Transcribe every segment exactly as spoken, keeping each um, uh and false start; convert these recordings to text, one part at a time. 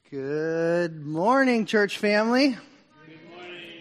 Good morning, church family. Good morning.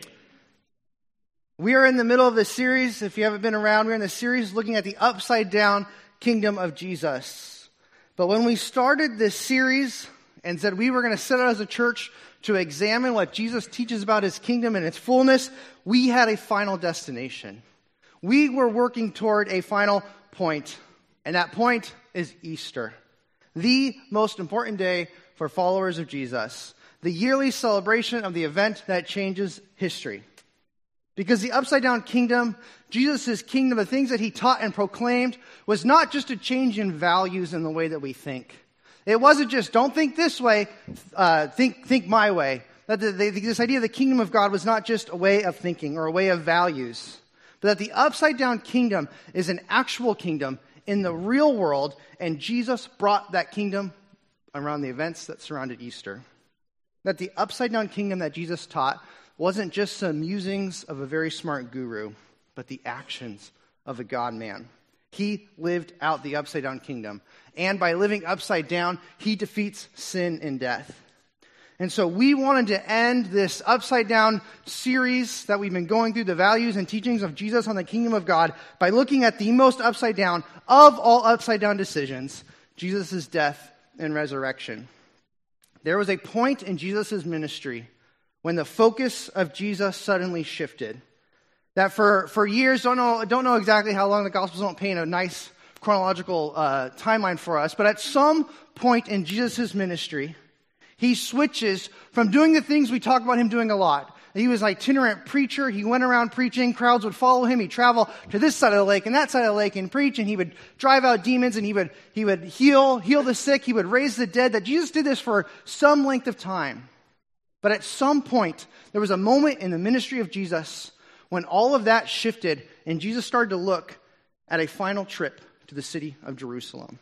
We are in the middle of this series. If you haven't been around, we're in the series looking at the upside down kingdom of Jesus. But when we started this series and said we were going to set out as a church to examine what Jesus teaches about his kingdom and its fullness, we had a final destination. We were working toward a final point, and that point is Easter, the most important day for followers of Jesus, the yearly celebration of the event that changes history. Because the upside-down kingdom, Jesus' kingdom, the things that he taught and proclaimed, was not just a change in values in the way that we think. It wasn't just, don't think this way, uh, think think my way. That the, the, this idea of the kingdom of God was not just a way of thinking or a way of values, but that the upside-down kingdom is an actual kingdom in the real world, and Jesus brought that kingdom around the events that surrounded Easter. That the upside-down kingdom that Jesus taught wasn't just some musings of a very smart guru, but the actions of a God-man. He lived out the upside-down kingdom. And by living upside down, he defeats sin and death. And so we wanted to end this upside-down series that we've been going through, the values and teachings of Jesus on the kingdom of God, by looking at the most upside-down of all upside-down decisions, Jesus' death and resurrection. There was a point in Jesus' ministry when the focus of Jesus suddenly shifted. That for, for years, don't know, don't know exactly how long the Gospels don't paint a nice chronological uh, timeline for us, but at some point in Jesus' ministry, he switches from doing the things we talk about him doing a lot. He was an itinerant preacher. He went around preaching. Crowds would follow him. He'd travel to this side of the lake and that side of the lake and preach. And he would drive out demons and he would he would heal, heal the sick. He would raise the dead. That Jesus did this for some length of time. But at some point, there was a moment in the ministry of Jesus when all of that shifted and Jesus started to look at a final trip to the city of Jerusalem.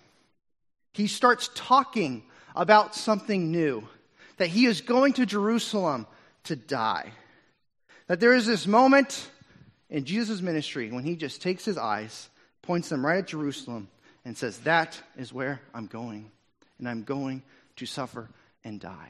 He starts talking about something new, that he is going to Jerusalem to die. That there is this moment in Jesus' ministry when he just takes his eyes, points them right at Jerusalem, and says, that is where I'm going, and I'm going to suffer and die.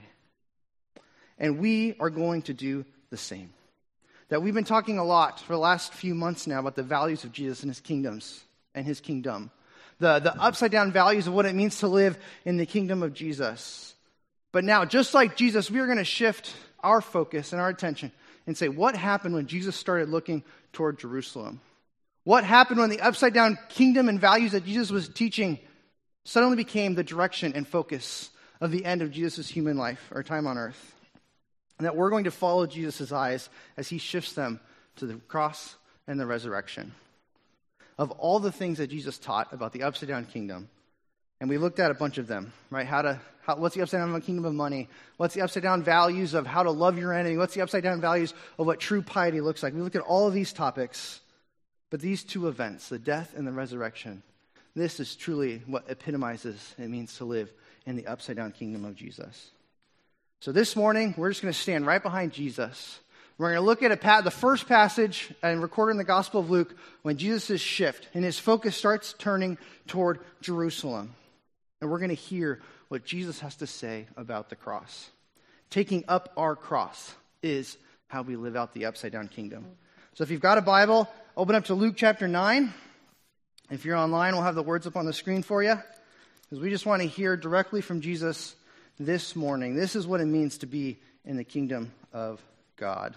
And we are going to do the same. That we've been talking a lot for the last few months now about the values of Jesus and his kingdoms and his kingdom. The, the upside-down values of what it means to live in the kingdom of Jesus. But now, just like Jesus, we are going to shift our focus and our attention and say, what happened when Jesus started looking toward Jerusalem? What happened when the upside-down kingdom and values that Jesus was teaching suddenly became the direction and focus of the end of Jesus' human life or time on earth? And that we're going to follow Jesus' eyes as he shifts them to the cross and the resurrection. Of all the things that Jesus taught about the upside-down kingdom, and we looked at a bunch of them, right? How to, how, what's the upside-down kingdom of money? What's the upside-down values of how to love your enemy? What's the upside-down values of what true piety looks like? We looked at all of these topics, but these two events, the death and the resurrection, this is truly what epitomizes it means to live in the upside-down kingdom of Jesus. So this morning, we're just going to stand right behind Jesus. We're going to look at a pa- the first passage and recorded in the Gospel of Luke when Jesus' shift and his focus starts turning toward Jerusalem. And we're going to hear what Jesus has to say about the cross. Taking up our cross is how we live out the upside-down kingdom. So if you've got a Bible, open up to Luke chapter nine. If you're online, we'll have the words up on the screen for you. Because we just want to hear directly from Jesus this morning. This is what it means to be in the kingdom of God.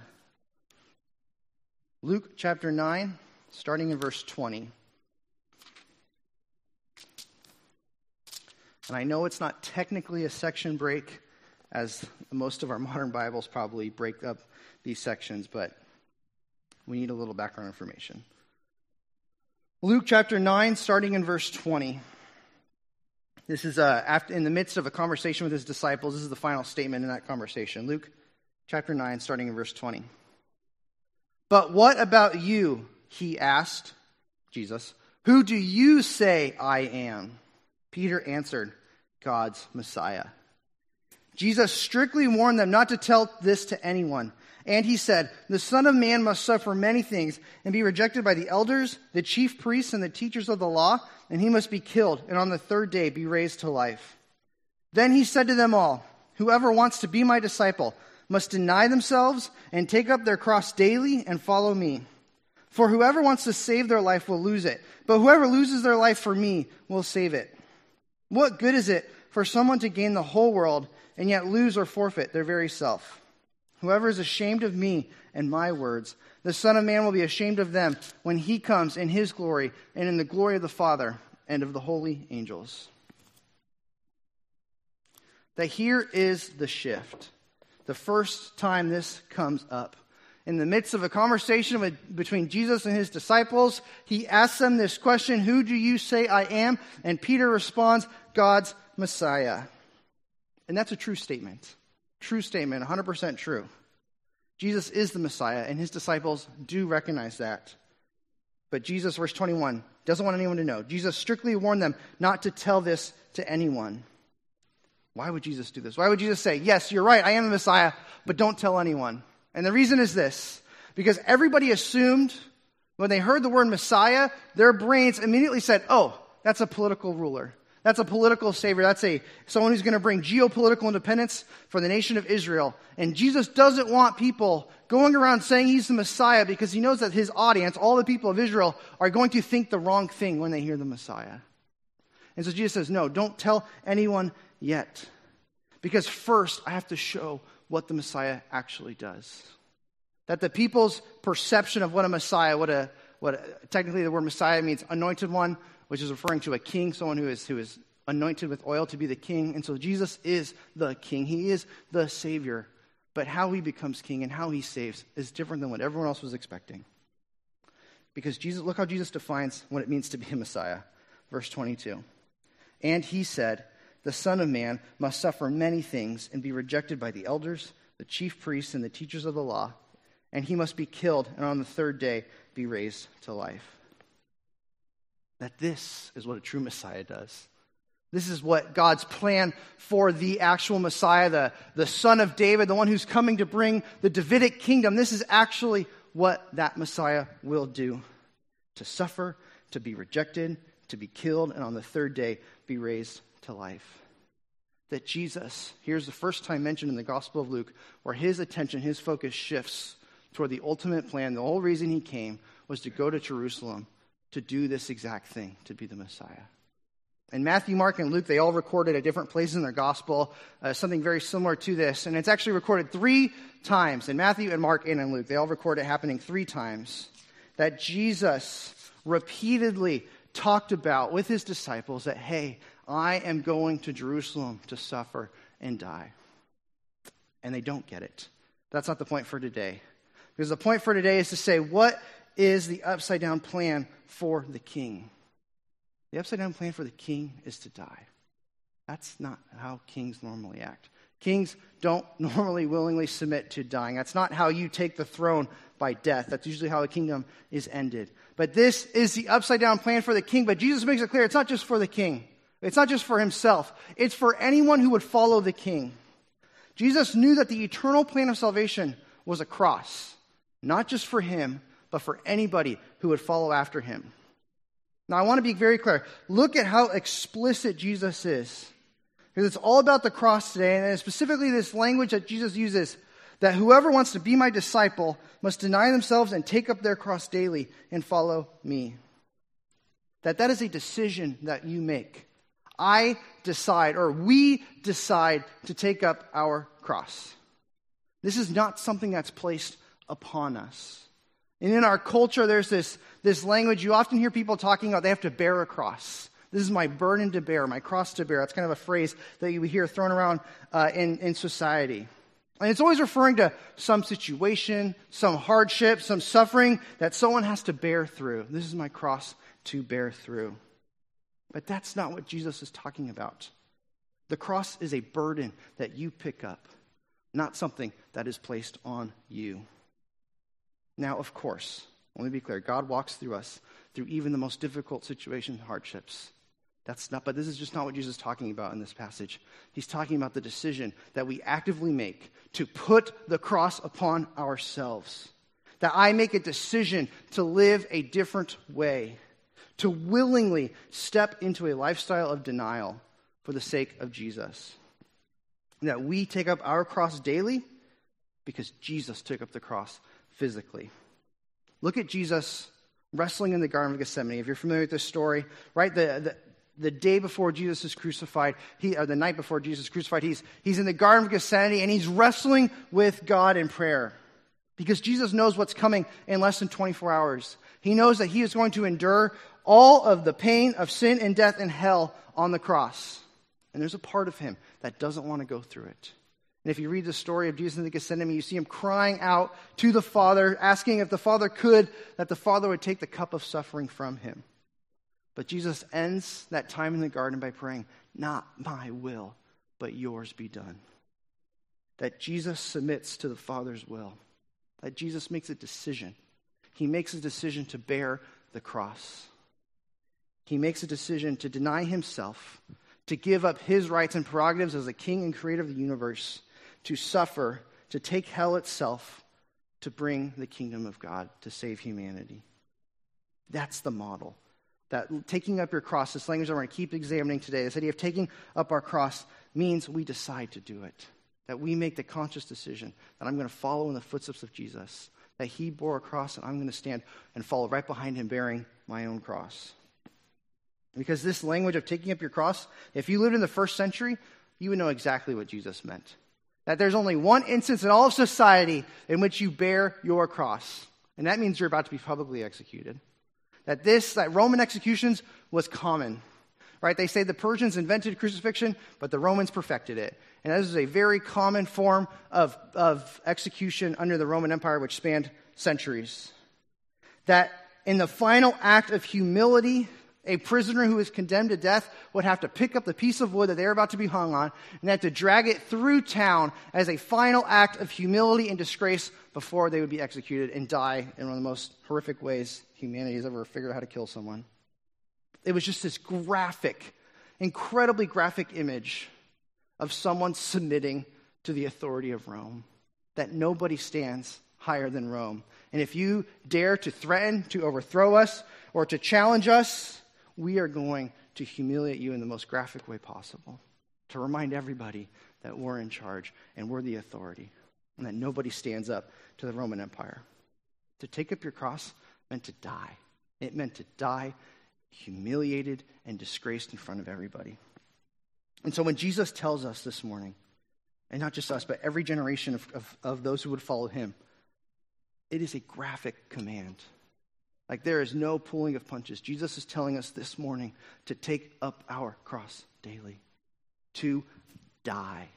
Luke chapter nine, starting in verse twenty. And I know it's not technically a section break, as most of our modern Bibles probably break up these sections, but we need a little background information. Luke chapter nine, starting in verse twenty. This is uh, after, in the midst of a conversation with his disciples. This is the final statement in that conversation. Luke chapter nine, starting in verse twenty. But what about you, he asked, Jesus, who do you say I am? Peter answered, God's Messiah. Jesus strictly warned them not to tell this to anyone. And he said, the Son of Man must suffer many things and be rejected by the elders, the chief priests, and the teachers of the law, and he must be killed, and on the third day be raised to life. Then he said to them all, whoever wants to be my disciple must deny themselves and take up their cross daily and follow me. For whoever wants to save their life will lose it, but whoever loses their life for me will save it. What good is it for someone to gain the whole world and yet lose or forfeit their very self? Whoever is ashamed of me and my words, the Son of Man will be ashamed of them when he comes in his glory and in the glory of the Father and of the holy angels. That here is the shift. The first time this comes up. In the midst of a conversation with, between Jesus and his disciples, he asks them this question, who do you say I am? And Peter responds, God's Messiah. And that's a true statement. True statement, one hundred percent true. Jesus is the Messiah, and his disciples do recognize that. But Jesus, verse twenty-one, doesn't want anyone to know. Jesus strictly warned them not to tell this to anyone. Why would Jesus do this? Why would Jesus say, yes, you're right, I am the Messiah, but don't tell anyone? And the reason is this, because everybody assumed when they heard the word Messiah, their brains immediately said, oh, that's a political ruler. That's a political savior. That's a someone who's going to bring geopolitical independence for the nation of Israel. And Jesus doesn't want people going around saying he's the Messiah because he knows that his audience, all the people of Israel, are going to think the wrong thing when they hear the Messiah. And so Jesus says, no, don't tell anyone yet. Because first, I have to show what the Messiah actually does. That the people's perception of what a Messiah, what a what a, technically the word Messiah means anointed one, which is referring to a king, someone who is who is anointed with oil to be the king. And so Jesus is the king. He is the Savior. But how he becomes king and how he saves is different than what everyone else was expecting. Because Jesus, look how Jesus defines what it means to be a Messiah. Verse twenty-two. And he said, the Son of Man must suffer many things and be rejected by the elders, the chief priests, and the teachers of the law. And he must be killed and on the third day be raised to life. That this is what a true Messiah does. This is what God's plan for the actual Messiah, the, the Son of David, the one who's coming to bring the Davidic kingdom. This is actually what that Messiah will do. To suffer, to be rejected, to be killed, and on the third day be raised to life. That Jesus, here's the first time mentioned in the Gospel of Luke, where his attention, his focus shifts toward the ultimate plan. The whole reason he came was to go to Jerusalem to do this exact thing, to be the Messiah. And Matthew, Mark, and Luke, they all recorded at different places in their gospel uh, something very similar to this. And it's actually recorded three times. In Matthew and Mark and in Luke, they all record it happening three times. That Jesus repeatedly talked about with his disciples that, hey, I am going to Jerusalem to suffer and die. And they don't get it. That's not the point for today. Because the point for today is to say, what is the upside down plan for the king? The upside down plan for the king is to die. That's not how kings normally act. Kings don't normally willingly submit to dying. That's not how you take the throne, by death. That's usually how a kingdom is ended. But this is the upside down plan for the king. But Jesus makes it clear it's not just for the king. It's not just for himself. It's for anyone who would follow the king. Jesus knew that the eternal plan of salvation was a cross. Not just for him, but for anybody who would follow after him. Now, I want to be very clear. Look at how explicit Jesus is. Because it's all about the cross today, and specifically this language that Jesus uses, that whoever wants to be my disciple must deny themselves and take up their cross daily and follow me. That that is a decision that you make. I decide, or we decide, to take up our cross. This is not something that's placed upon us. And in our culture, there's this, this language, you often hear people talking about they have to bear a cross. This is my burden to bear, my cross to bear. That's kind of a phrase that you hear thrown around uh, in, in society. And it's always referring to some situation, some hardship, some suffering that someone has to bear through. This is my cross to bear through. But that's not what Jesus is talking about. The cross is a burden that you pick up, not something that is placed on you. Now, of course, let me be clear, God walks through us through even the most difficult situations and hardships. That's not, but this is just not what Jesus is talking about in this passage. He's talking about the decision that we actively make to put the cross upon ourselves. That I make a decision to live a different way, to willingly step into a lifestyle of denial for the sake of Jesus. that we take up our cross daily because Jesus took up the cross physically. Look at Jesus wrestling in the Garden of Gethsemane. If you're familiar with this story, right? The, the, the day before Jesus is crucified, he, or the night before Jesus is crucified, he's, he's in the Garden of Gethsemane and he's wrestling with God in prayer. Because Jesus knows what's coming in less than twenty-four hours. He knows that he is going to endure all of the pain of sin and death and hell on the cross. And there's a part of him that doesn't want to go through it. And if you read the story of Jesus in the Gethsemane, you see him crying out to the Father, asking if the Father could, that the Father would take the cup of suffering from him. But Jesus ends that time in the garden by praying, not my will, but yours be done. That Jesus submits to the Father's will. That Jesus makes a decision. He makes a decision to bear the cross. He makes a decision to deny himself, to give up his rights and prerogatives as the king and creator of the universe, to suffer, to take hell itself, to bring the kingdom of God, to save humanity. That's the model. That taking up your cross, this language that we're going to keep examining today, this idea of taking up our cross means we decide to do it. That we make the conscious decision that I'm going to follow in the footsteps of Jesus. That he bore a cross and I'm going to stand and follow right behind him bearing my own cross. Because this language of taking up your cross, if you lived in the first century, you would know exactly what Jesus meant. That there's only one instance in all of society in which you bear your cross. And that means you're about to be publicly executed. That this, that Roman executions was common. Right? They say the Persians invented crucifixion, but the Romans perfected it. And this is a very common form of, of execution under the Roman Empire, which spanned centuries. That in the final act of humility, a prisoner who is condemned to death would have to pick up the piece of wood that they're about to be hung on and have to drag it through town as a final act of humility and disgrace before they would be executed and die in one of the most horrific ways humanity has ever figured out how to kill someone. It was just this graphic, incredibly graphic image of someone submitting to the authority of Rome, that nobody stands higher than Rome. And if you dare to threaten to overthrow us or to challenge us, we are going to humiliate you in the most graphic way possible, to remind everybody that we're in charge and we're the authority and that nobody stands up to the Roman Empire. To take up your cross meant to die. It meant to die humiliated and disgraced in front of everybody. And so when Jesus tells us this morning, and not just us, but every generation of, of, of those who would follow him, it is a graphic command. Like there is no pulling of punches. Jesus is telling us this morning to take up our cross daily, to die,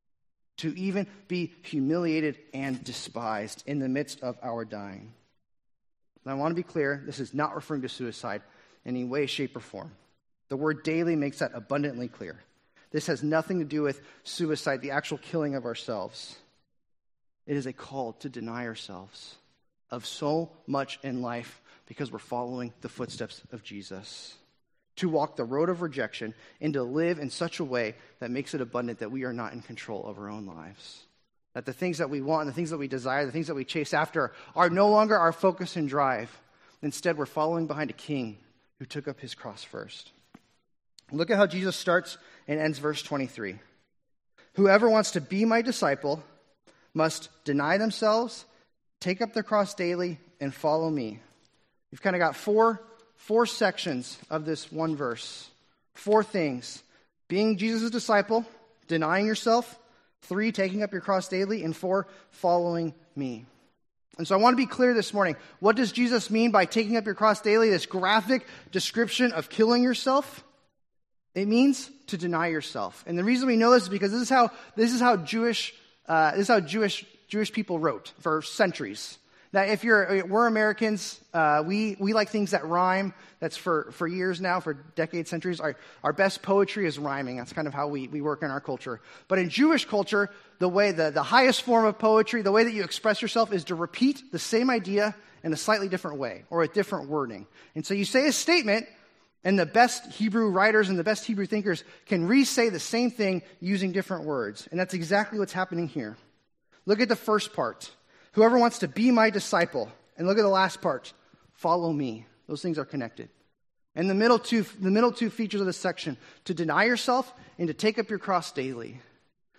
to even be humiliated and despised in the midst of our dying. And I want to be clear, this is not referring to suicide in any way, shape, or form. The word daily makes that abundantly clear. This has nothing to do with suicide, the actual killing of ourselves. It is a call to deny ourselves of so much in life because we're following the footsteps of Jesus. To walk the road of rejection and to live in such a way that makes it abundant that we are not in control of our own lives. That the things that we want, the things that we desire, the things that we chase after are no longer our focus and drive. Instead, we're following behind a king who took up his cross first. Look at how Jesus starts and ends verse twenty-three. Whoever wants to be my disciple must deny themselves, take up their cross daily, and follow me. You've kind of got four, four sections of this one verse. Four things. Being Jesus' disciple, denying yourself. Three, taking up your cross daily. And four, following me. And so I want to be clear this morning. What does Jesus mean by taking up your cross daily? This graphic description of killing yourself? It means to deny yourself. And the reason we know this is because this is how this is how Jewish uh, this is how Jewish Jewish people wrote for centuries. Now, if you're we're Americans, uh, we we like things that rhyme. That's for, for years now, for decades, centuries. Our our best poetry is rhyming. That's kind of how we, we work in our culture. But in Jewish culture, the way the, the highest form of poetry, the way that you express yourself is to repeat the same idea in a slightly different way or a different wording. And so you say a statement, and the best Hebrew writers and the best Hebrew thinkers can re-say the same thing using different words. And that's exactly what's happening here. Look at the first part. Whoever wants to be my disciple. And look at the last part. Follow me. Those things are connected. And the middle two, the middle two features of this section, to deny yourself and to take up your cross daily.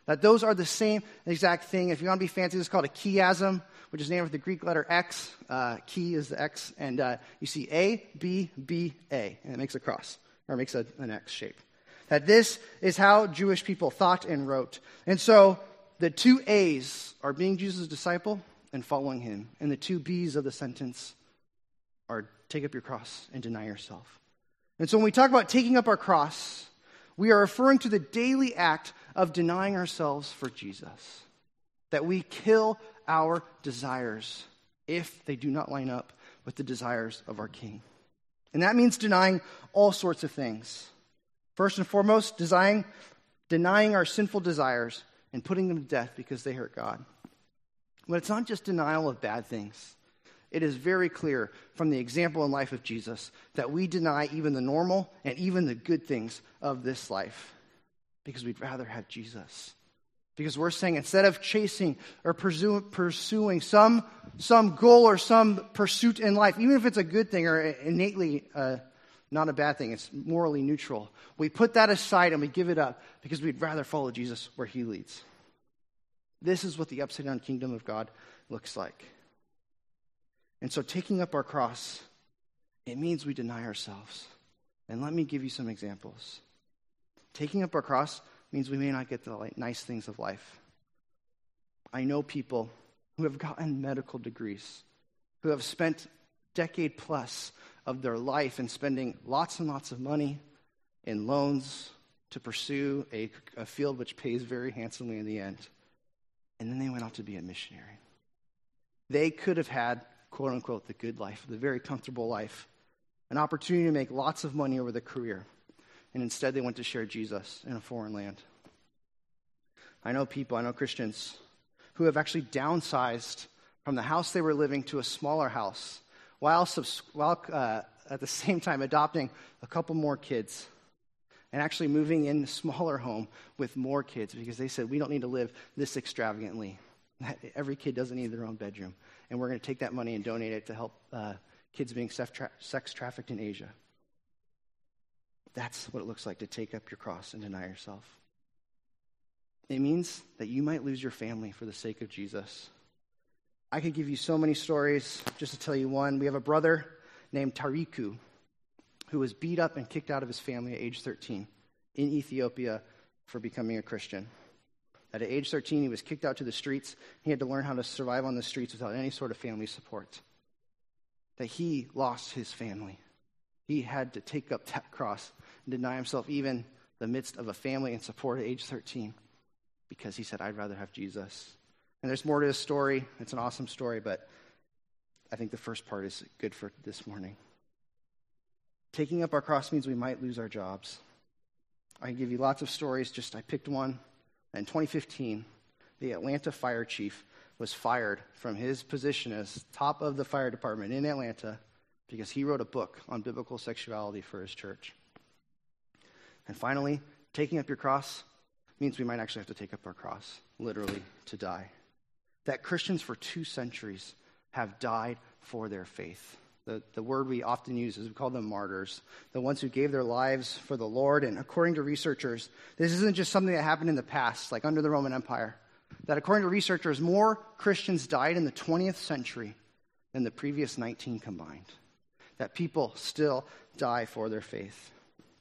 That those are the same exact thing. If you want to be fancy, it's called a chiasm, which is named with the Greek letter X. Uh, chi is the X. And uh, you see A, B, B, A. And it makes a cross, or makes a, an X shape. That this is how Jewish people thought and wrote. And so the two A's are being Jesus' disciple and following him. And the two B's of the sentence are take up your cross and deny yourself. And so when we talk about taking up our cross, we are referring to the daily act of denying ourselves for Jesus. That we kill our desires if they do not line up with the desires of our King. And that means denying all sorts of things. First and foremost, denying, denying our sinful desires and putting them to death because they hurt God. But it's not just denial of bad things. It is very clear from the example and life of Jesus that we deny even the normal and even the good things of this life because we'd rather have Jesus. Because we're saying instead of chasing or pursue, pursuing some, some goal or some pursuit in life, even if it's a good thing or innately uh, not a bad thing, it's morally neutral, we put that aside and we give it up because we'd rather follow Jesus where he leads. This is what the upside down kingdom of God looks like. And so taking up our cross, it means we deny ourselves. And let me give you some examples. Taking up our cross means we may not get the nice things of life. I know people who have gotten medical degrees, who have spent decade plus of their life in spending lots and lots of money in loans to pursue a, a field which pays very handsomely in the end. And then they went out to be a missionary. They could have had, quote unquote, the good life, the very comfortable life, an opportunity to make lots of money over their career. And instead they went to share Jesus in a foreign land. I know people, I know Christians who have actually downsized from the house they were living to a smaller house while, subs- while uh, at the same time adopting a couple more kids and actually moving in a smaller home with more kids because they said, we don't need to live this extravagantly. Every kid doesn't need their own bedroom. And we're going to take that money and donate it to help uh, kids being sex, tra- sex trafficked in Asia. That's what it looks like to take up your cross and deny yourself. It means that you might lose your family for the sake of Jesus. I could give you so many stories. Just to tell you one, we have a brother named Tariku who was beat up and kicked out of his family at age thirteen in Ethiopia for becoming a Christian. At age thirteen, he was kicked out to the streets. He had to learn how to survive on the streets without any sort of family support. That he lost his family. He had to take up that cross and deny himself even the midst of a family and support at age thirteen because he said, I'd rather have Jesus. And there's more to his story. It's an awesome story, but I think the first part is good for this morning. Taking up our cross means we might lose our jobs. I can give you lots of stories. Just I picked one. In twenty fifteen, the Atlanta fire chief was fired from his position as top of the fire department in Atlanta because he wrote a book on biblical sexuality for his church. And finally, taking up your cross means we might actually have to take up our cross, literally, to die. That Christians for two centuries have died for their faith. The, the word we often use is we call them martyrs, the ones who gave their lives for the Lord. And according to researchers, this isn't just something that happened in the past, like under the Roman Empire. That according to researchers, more Christians died in the twentieth century than the previous nineteen combined. That people still die for their faith.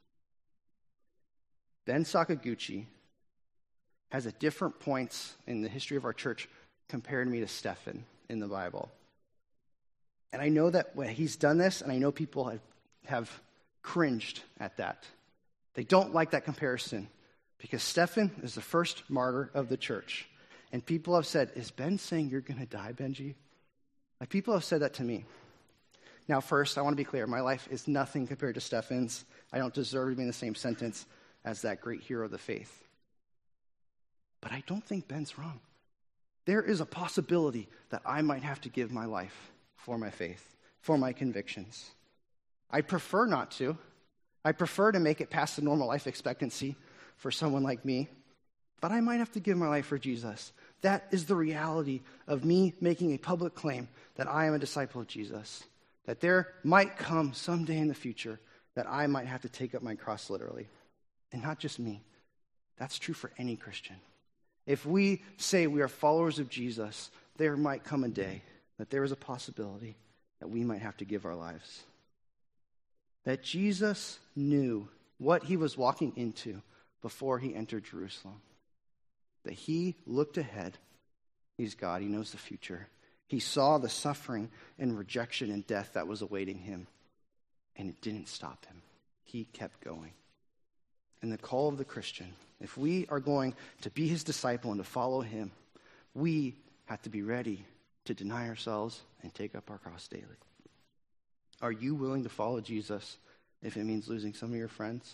Ben Sakaguchi has at different points in the history of our church compared me to Stephen in the Bible. And I know that when he's done this, and I know people have, have cringed at that. They don't like that comparison because Stephen is the first martyr of the church. And people have said, is Ben saying you're going to die, Benji? Like, people have said that to me. Now, first, I want to be clear. My life is nothing compared to Stephen's. I don't deserve to be in the same sentence as that great hero of the faith. But I don't think Ben's wrong. There is a possibility that I might have to give my life for my faith, for my convictions. I prefer not to. I prefer to make it past the normal life expectancy for someone like me. But I might have to give my life for Jesus. That is the reality of me making a public claim that I am a disciple of Jesus. That there might come someday in the future that I might have to take up my cross literally. And not just me. That's true for any Christian. If we say we are followers of Jesus, there might come a day that there is a possibility that we might have to give our lives. That Jesus knew what he was walking into before he entered Jerusalem. That he looked ahead. He's God. He knows the future. He saw the suffering and rejection and death that was awaiting him. And it didn't stop him. He kept going. And the call of the Christian, if we are going to be his disciple and to follow him, we have to be ready to deny ourselves and take up our cross daily. Are you willing to follow Jesus if it means losing some of your friends?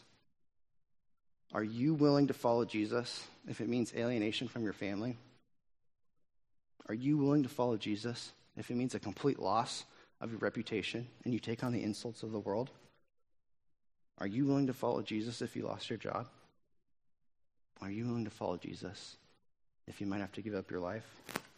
Are you willing to follow Jesus if it means alienation from your family? Are you willing to follow Jesus if it means a complete loss of your reputation and you take on the insults of the world? Are you willing to follow Jesus if you lost your job? Are you willing to follow Jesus if you might have to give up your life?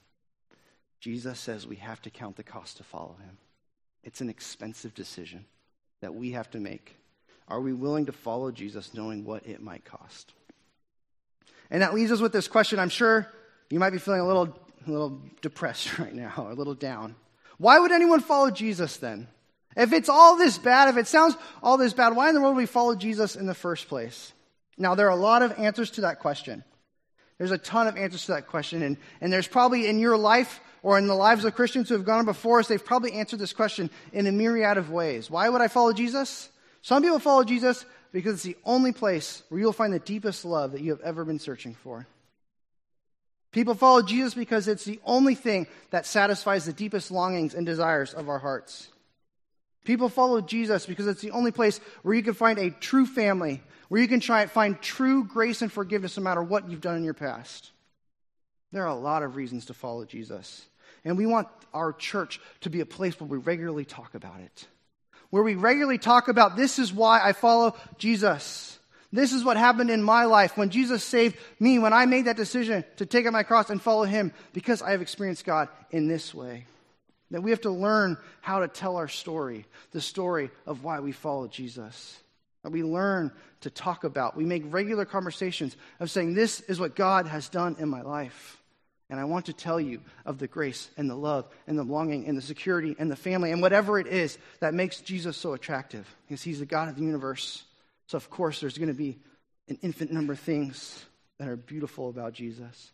Jesus says we have to count the cost to follow him. It's an expensive decision that we have to make. Are we willing to follow Jesus knowing what it might cost? And that leaves us with this question. I'm sure you might be feeling a little, a little depressed right now, or a little down. Why would anyone follow Jesus then? If it's all this bad, if it sounds all this bad, why in the world would we follow Jesus in the first place? Now, there are a lot of answers to that question. There's a ton of answers to that question. And, and there's probably in your life or in the lives of Christians who have gone before us, they've probably answered this question in a myriad of ways. Why would I follow Jesus? Some people follow Jesus because it's the only place where you'll find the deepest love that you have ever been searching for. People follow Jesus because it's the only thing that satisfies the deepest longings and desires of our hearts. People follow Jesus because it's the only place where you can find a true family, where you can try and find true grace and forgiveness no matter what you've done in your past. There are a lot of reasons to follow Jesus. And we want our church to be a place where we regularly talk about it. Where we regularly talk about, this is why I follow Jesus. This is what happened in my life when Jesus saved me, when I made that decision to take up my cross and follow him, because I have experienced God in this way. That we have to learn how to tell our story, the story of why we follow Jesus. That we learn to talk about. We make regular conversations of saying, this is what God has done in my life. And I want to tell you of the grace and the love and the longing and the security and the family and whatever it is that makes Jesus so attractive. Because he's the God of the universe. So of course there's going to be an infinite number of things that are beautiful about Jesus.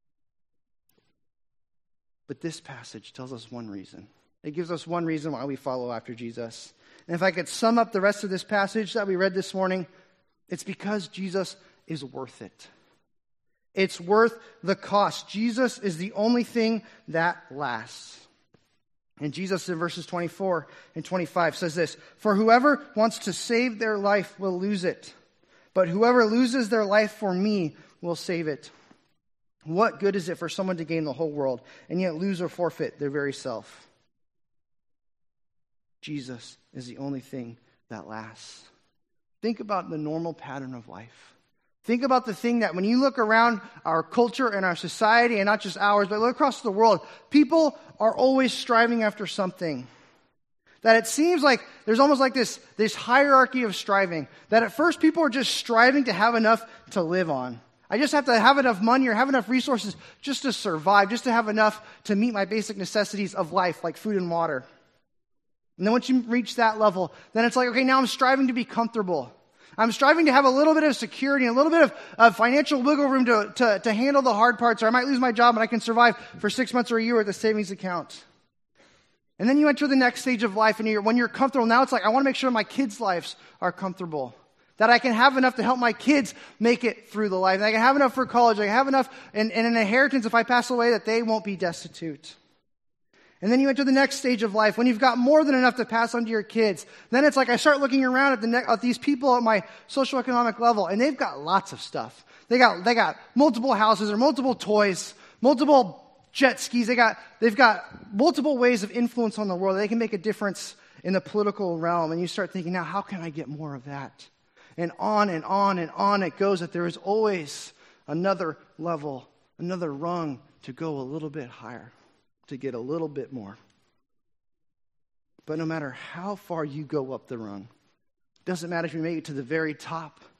But this passage tells us one reason. It gives us one reason why we follow after Jesus. And if I could sum up the rest of this passage that we read this morning, it's because Jesus is worth it. It's worth the cost. Jesus is the only thing that lasts. And Jesus in verses twenty-four and twenty-five says this, for whoever wants to save their life will lose it, but whoever loses their life for me will save it. What good is it for someone to gain the whole world and yet lose or forfeit their very self? Jesus is the only thing that lasts. Think about the normal pattern of life. Think about the thing that when you look around our culture and our society, and not just ours, but look across the world, people are always striving after something. That it seems like there's almost like this, this hierarchy of striving. That at first people are just striving to have enough to live on. I just have to have enough money or have enough resources just to survive, just to have enough to meet my basic necessities of life, like food and water. And then once you reach that level, then it's like, okay, now I'm striving to be comfortable. I'm striving to have a little bit of security, a little bit of, of financial wiggle room to, to, to handle the hard parts, or I might lose my job and I can survive for six months or a year with a savings account. And then you enter the next stage of life, and you're, when you're comfortable, now it's like, I want to make sure my kids' lives are comfortable. That I can have enough to help my kids make it through the life. That I can have enough for college. I can have enough in, in an inheritance if I pass away that they won't be destitute. And then you enter the next stage of life when you've got more than enough to pass on to your kids. Then it's like I start looking around at, the ne- at these people at my socioeconomic level, and they've got lots of stuff. They got they got multiple houses or multiple toys, multiple jet skis. They got they've got multiple ways of influence on the world. They can make a difference in the political realm. And you start thinking, now how can I get more of that? And on and on and on it goes, that there is always another level, another rung to go a little bit higher, to get a little bit more. But no matter how far you go up the rung, doesn't matter if you make it to the very top,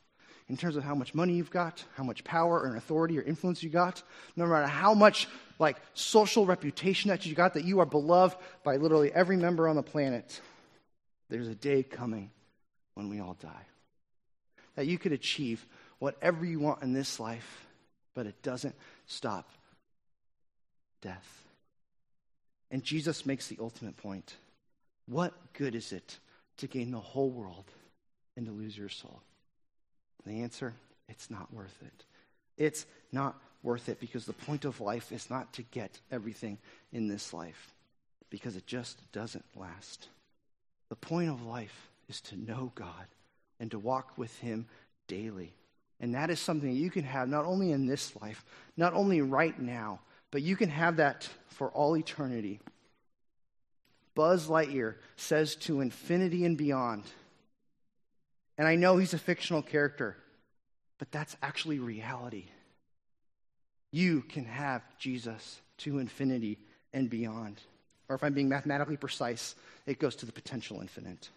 in terms of how much money you've got, how much power or authority or influence you got, no matter how much like social reputation that you got, that you are beloved by literally every member on the planet, there's a day coming when we all die. That you could achieve whatever you want in this life, but it doesn't stop death. And Jesus makes the ultimate point. What good is it to gain the whole world and to lose your soul? And the answer, it's not worth it. It's not worth it because the point of life is not to get everything in this life because it just doesn't last. The point of life is to know God and to walk with him daily. And that is something that you can have not only in this life, not only right now, but you can have that for all eternity. Buzz Lightyear says to infinity and beyond. And I know he's a fictional character, but that's actually reality. You can have Jesus to infinity and beyond. Or if I'm being mathematically precise, it goes to the potential infinite.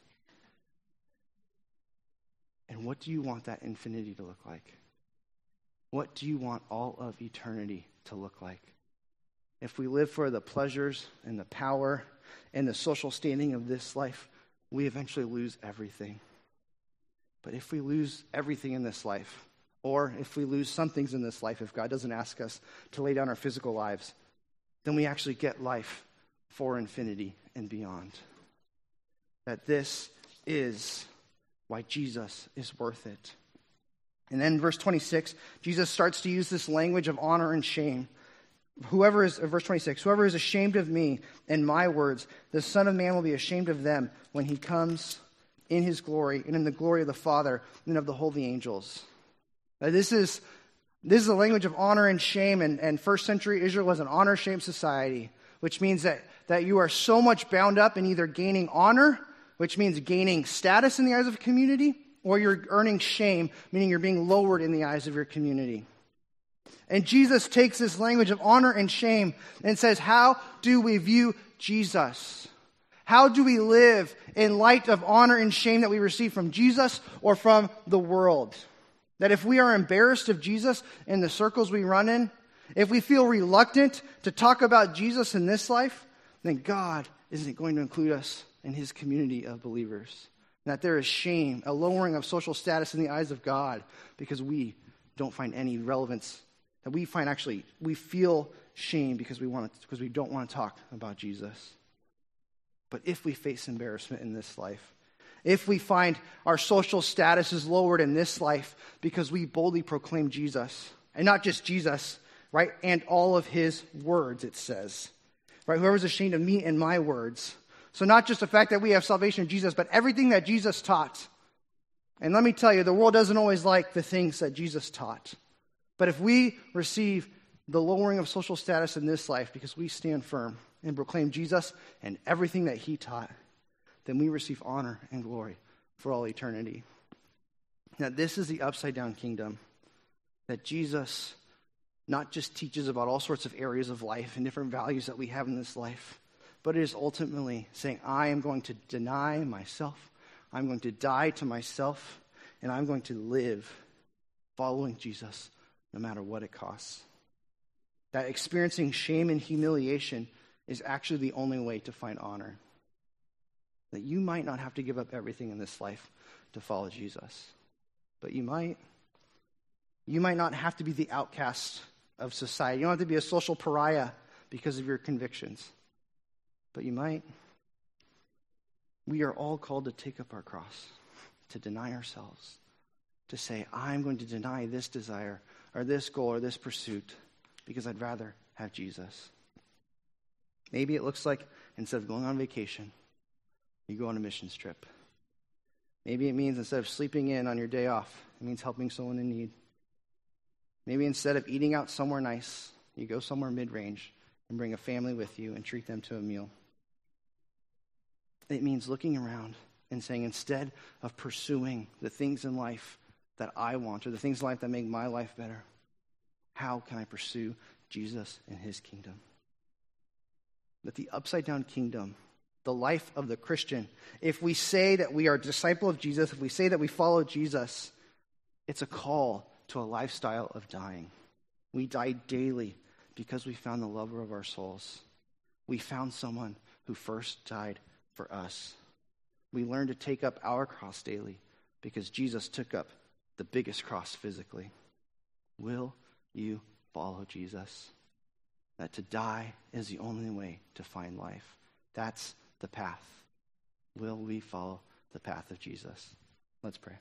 And what do you want that infinity to look like? What do you want all of eternity to look like? If we live for the pleasures and the power and the social standing of this life, we eventually lose everything. But if we lose everything in this life, or if we lose some things in this life, if God doesn't ask us to lay down our physical lives, then we actually get life for infinity and beyond. That this is why Jesus is worth it. And then verse twenty-six, Jesus starts to use this language of honor and shame. Whoever is, verse twenty-six, whoever is ashamed of me and my words, the Son of Man will be ashamed of them when he comes in his glory and in the glory of the Father and of the holy angels. Now, this is this is a language of honor and shame, and, and first century Israel was an honor-shame society, which means that, that you are so much bound up in either gaining honor, which means gaining status in the eyes of a community, or you're earning shame, meaning you're being lowered in the eyes of your community. And Jesus takes this language of honor and shame and says, how do we view Jesus? How do we live in light of honor and shame that we receive from Jesus or from the world? That if we are embarrassed of Jesus in the circles we run in, if we feel reluctant to talk about Jesus in this life, then God isn't going to include us in his community of believers. And that there is shame, a lowering of social status in the eyes of God because we don't find any relevance. That we find actually, we feel shame because we want to, because we don't want to talk about Jesus. But if we face embarrassment in this life, if we find our social status is lowered in this life because we boldly proclaim Jesus, and not just Jesus, right, and all of his words, it says, right, whoever's ashamed of me and my words. So not just the fact that we have salvation in Jesus, but everything that Jesus taught. And let me tell you, the world doesn't always like the things that Jesus taught. But if we receive the lowering of social status in this life because we stand firm and proclaim Jesus and everything that he taught, then we receive honor and glory for all eternity. Now, this is the upside-down kingdom that Jesus not just teaches about all sorts of areas of life and different values that we have in this life, but it is ultimately saying, I am going to deny myself, I'm going to die to myself, and I'm going to live following Jesus no matter what it costs. That experiencing shame and humiliation is actually the only way to find honor. That you might not have to give up everything in this life to follow Jesus, but you might. You might not have to be the outcast of society. You don't have to be a social pariah because of your convictions, but you might. We are all called to take up our cross, to deny ourselves, to say, I'm going to deny this desire or this goal or this pursuit because I'd rather have Jesus. Maybe it looks like instead of going on vacation, you go on a missions trip. Maybe it means instead of sleeping in on your day off, it means helping someone in need. Maybe instead of eating out somewhere nice, you go somewhere mid-range and bring a family with you and treat them to a meal. It means looking around and saying, instead of pursuing the things in life that I want or the things in life that make my life better, how can I pursue Jesus and his kingdom? That the upside-down kingdom, the life of the Christian, if we say that we are a disciple of Jesus, if we say that we follow Jesus, It's a call to a lifestyle of dying. We die daily because we found the lover of our souls. We found someone who first died for us. We learn to take up our cross daily because Jesus took up the biggest cross physically. Will you follow Jesus? That to die is the only way to find life. That's the path. Will we follow the path of Jesus? Let's pray.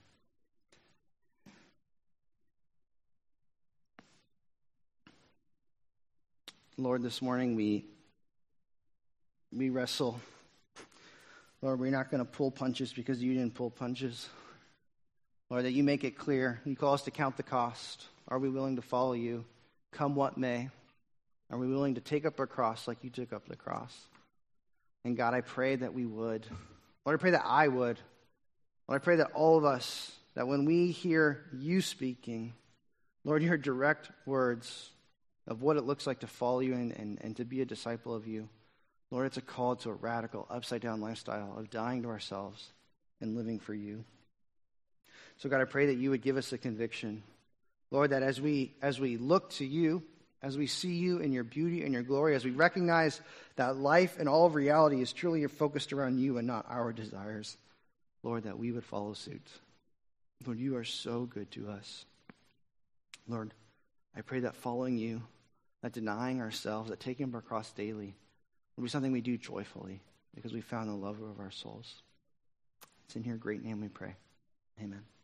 Lord, this morning we we wrestle. Lord, we're not going to pull punches because you didn't pull punches. Lord, that you make it clear. You call us to count the cost. Are we willing to follow you? Come what may. Are we willing to take up our cross like you took up the cross? And God, I pray that we would. Lord, I pray that I would. Lord, I pray that all of us, that when we hear you speaking, Lord, your direct words of what it looks like to follow you and, and, and to be a disciple of you, Lord, it's a call to a radical, upside-down lifestyle of dying to ourselves and living for you. So God, I pray that you would give us a conviction, Lord, that as we as we look to you, as we see you in your beauty and your glory, as we recognize that life and all of reality is truly focused around you and not our desires, Lord, that we would follow suit. Lord, you are so good to us. Lord, I pray that following you, that denying ourselves, that taking up our cross daily, will be something we do joyfully because we found the lover of our souls. It's in your great name we pray. Amen.